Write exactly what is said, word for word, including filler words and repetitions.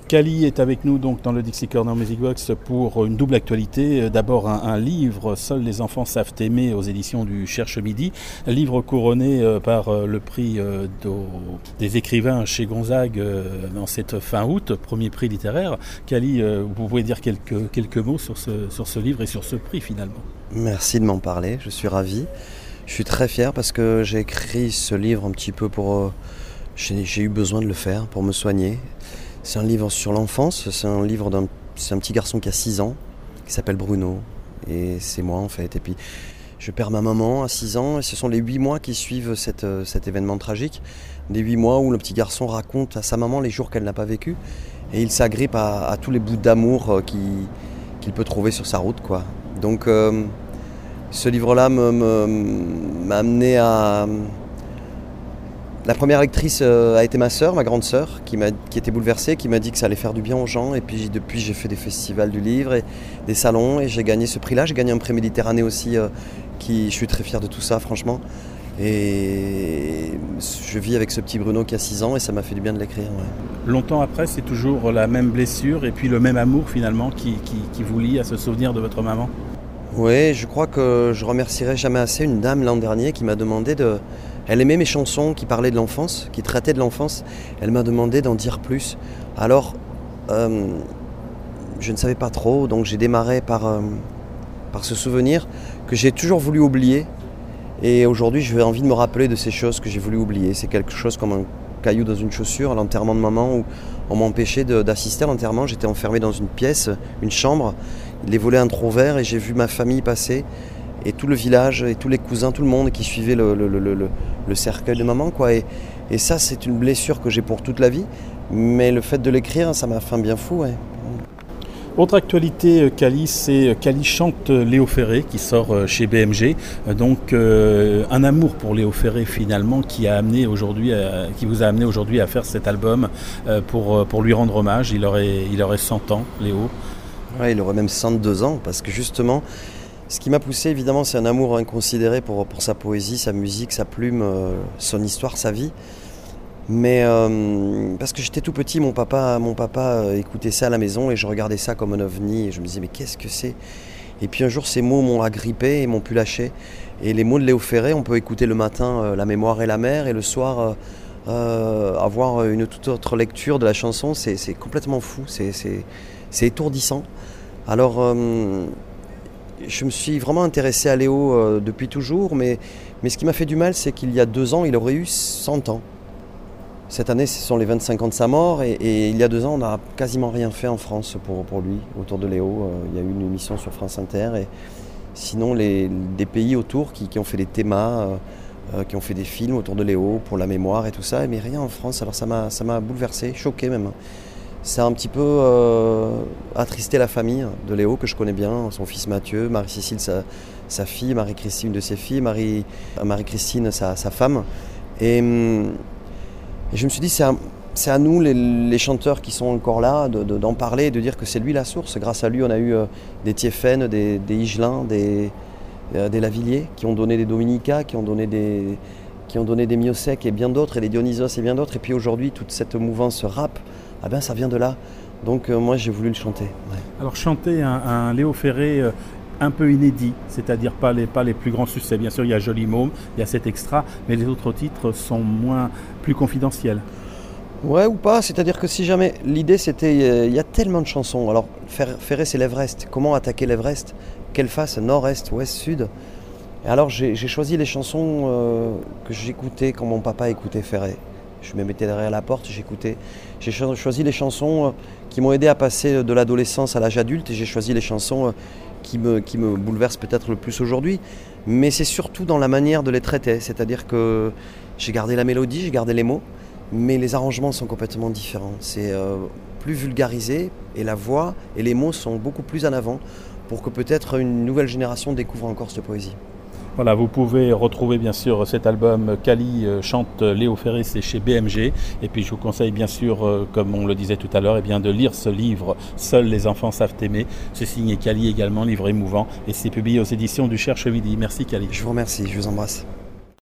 Cali est avec nous donc dans le Dixie Corner Music Box pour une double actualité. D'abord un, un livre, Seuls les enfants savent aimer, aux éditions du Cherche Midi. Un livre couronné par le prix des écrivains chez Gonzague en cette fin août, premier prix littéraire. Cali, vous pouvez dire quelques, quelques mots sur ce, sur ce livre et sur ce prix finalement. Merci de m'en parler, je suis ravi. Je suis très fier parce que j'ai écrit ce livre un petit peu pour... J'ai, j'ai eu besoin de le faire pour me soigner. C'est un livre sur l'enfance, c'est un livre d'un c'est un petit garçon qui a six ans, qui s'appelle Bruno, et c'est moi en fait. Et puis je perds ma maman à six ans, et ce sont les huit mois qui suivent cette, cet événement tragique. Des huit mois où le petit garçon raconte à sa maman les jours qu'elle n'a pas vécu, et il s'agrippe à, à tous les bouts d'amour qu'il, qu'il peut trouver sur sa route, quoi. Donc euh, ce livre-là me, me, m'a amené à... La première lectrice a été ma sœur, ma grande sœur, qui, m'a, qui était bouleversée, qui m'a dit que ça allait faire du bien aux gens. Et puis depuis, j'ai fait des festivals du livre et des salons et j'ai gagné ce prix-là. J'ai gagné un prix Méditerranée aussi, euh, qui, je suis très fier de tout ça, franchement. Et je vis avec ce petit Bruno qui a six ans et ça m'a fait du bien de l'écrire. Ouais. Longtemps après, c'est toujours la même blessure et puis le même amour finalement qui, qui, qui vous lie à ce souvenir de votre maman. Oui, je crois que je remercierai jamais assez une dame l'an dernier qui m'a demandé de... Elle aimait mes chansons qui parlaient de l'enfance, qui traitaient de l'enfance. Elle m'a demandé d'en dire plus. Alors, euh, je ne savais pas trop, donc j'ai démarré par, euh, par ce souvenir que j'ai toujours voulu oublier. Et aujourd'hui, j'ai envie de me rappeler de ces choses que j'ai voulu oublier. C'est quelque chose comme un caillou dans une chaussure à l'enterrement de maman, où on m'empêchait de, d'assister à l'enterrement. J'étais enfermé dans une pièce, une chambre. Les volets entr'ouverts et j'ai vu ma famille passer. Et tout le village, et tous les cousins, tout le monde qui suivait le, le, le, le, le cercueil de maman, quoi. Et, et ça, c'est une blessure que j'ai pour toute la vie. Mais le fait de l'écrire, ça m'a fait un bien fou, ouais. Autre actualité, Cali, c'est Cali chante Léo Ferré qui sort chez B M G. Donc euh, un amour pour Léo Ferré finalement qui a amené aujourd'hui, à, qui vous a amené aujourd'hui à faire cet album euh, pour, pour lui rendre hommage. Il aurait, il aurait cent ans, Léo. Ouais, il aurait même cent deux ans parce que justement... Ce qui m'a poussé, évidemment, c'est un amour inconsidéré pour, pour sa poésie, sa musique, sa plume, euh, son histoire, sa vie. Mais euh, parce que j'étais tout petit, mon papa, mon papa euh, écoutait ça à la maison et je regardais ça comme un ovni et je me disais mais qu'est-ce que c'est ? Et puis un jour, ces mots m'ont agrippé et m'ont pu lâcher. Et les mots de Léo Ferré, on peut écouter le matin euh, La mémoire et la mer et le soir euh, euh, avoir une toute autre lecture de la chanson. C'est, c'est complètement fou, c'est, c'est, c'est étourdissant. Alors... Euh, Je me suis vraiment intéressé à Léo euh, depuis toujours, mais, mais ce qui m'a fait du mal, c'est qu'il y a deux ans, il aurait eu cent ans. Cette année, ce sont les vingt-cinq ans de sa mort, et, et il y a deux ans, on n'a quasiment rien fait en France pour, pour lui, autour de Léo. Euh, il y a eu une émission sur France Inter, et sinon, les, des pays autour qui, qui ont fait des thémas, euh, euh, qui ont fait des films autour de Léo, pour la mémoire et tout ça, mais rien en France. Alors ça m'a, ça m'a bouleversé, choqué même. Ça a un petit peu euh, attristé la famille de Léo, que je connais bien, son fils Mathieu, Marie-Cécile, sa, sa fille, Marie-Christine, une de ses filles, Marie, Marie-Christine, sa, sa femme. Et, et je me suis dit, c'est à, c'est à nous, les, les chanteurs qui sont encore là, de, de, d'en parler, de dire que c'est lui la source. Grâce à lui, on a eu euh, des Thiéphène, des, des Higelin, des, euh, des Lavilliers, qui ont donné des Dominica, qui ont donné des, qui ont donné des Miossec et bien d'autres, et des Dionysos et bien d'autres. Et puis aujourd'hui, toute cette mouvance rap, ah ben ça vient de là, donc euh, moi j'ai voulu le chanter. Ouais. Alors chanter un, un Léo Ferré euh, un peu inédit, c'est-à-dire pas les, pas les plus grands succès. Bien sûr il y a Joli Môme, il y a cet extra, mais les autres titres sont moins, plus confidentiels. Ouais ou pas, c'est-à-dire que si jamais, l'idée c'était, il euh, y a tellement de chansons. Alors Ferré c'est l'Everest, comment attaquer l'Everest ? Quelle face, nord, est, ouest, sud ? Et alors j'ai, j'ai choisi les chansons euh, que j'écoutais quand mon papa écoutait Ferré. Je me mettais derrière la porte, j'écoutais. J'ai choisi les chansons qui m'ont aidé à passer de l'adolescence à l'âge adulte et j'ai choisi les chansons qui me, qui me bouleversent peut-être le plus aujourd'hui. Mais c'est surtout dans la manière de les traiter, c'est-à-dire que j'ai gardé la mélodie, j'ai gardé les mots, mais les arrangements sont complètement différents. C'est euh, plus vulgarisé et la voix et les mots sont beaucoup plus en avant pour que peut-être une nouvelle génération découvre encore cette poésie. Voilà, vous pouvez retrouver bien sûr cet album Cali chante Léo Ferré, c'est chez B M G. Et puis je vous conseille bien sûr, comme on le disait tout à l'heure, eh bien de lire ce livre Seuls les enfants savent aimer. C'est signé Cali également, livre émouvant, et c'est publié aux éditions du Cherche Midi. Merci Cali. Je vous remercie, je vous embrasse.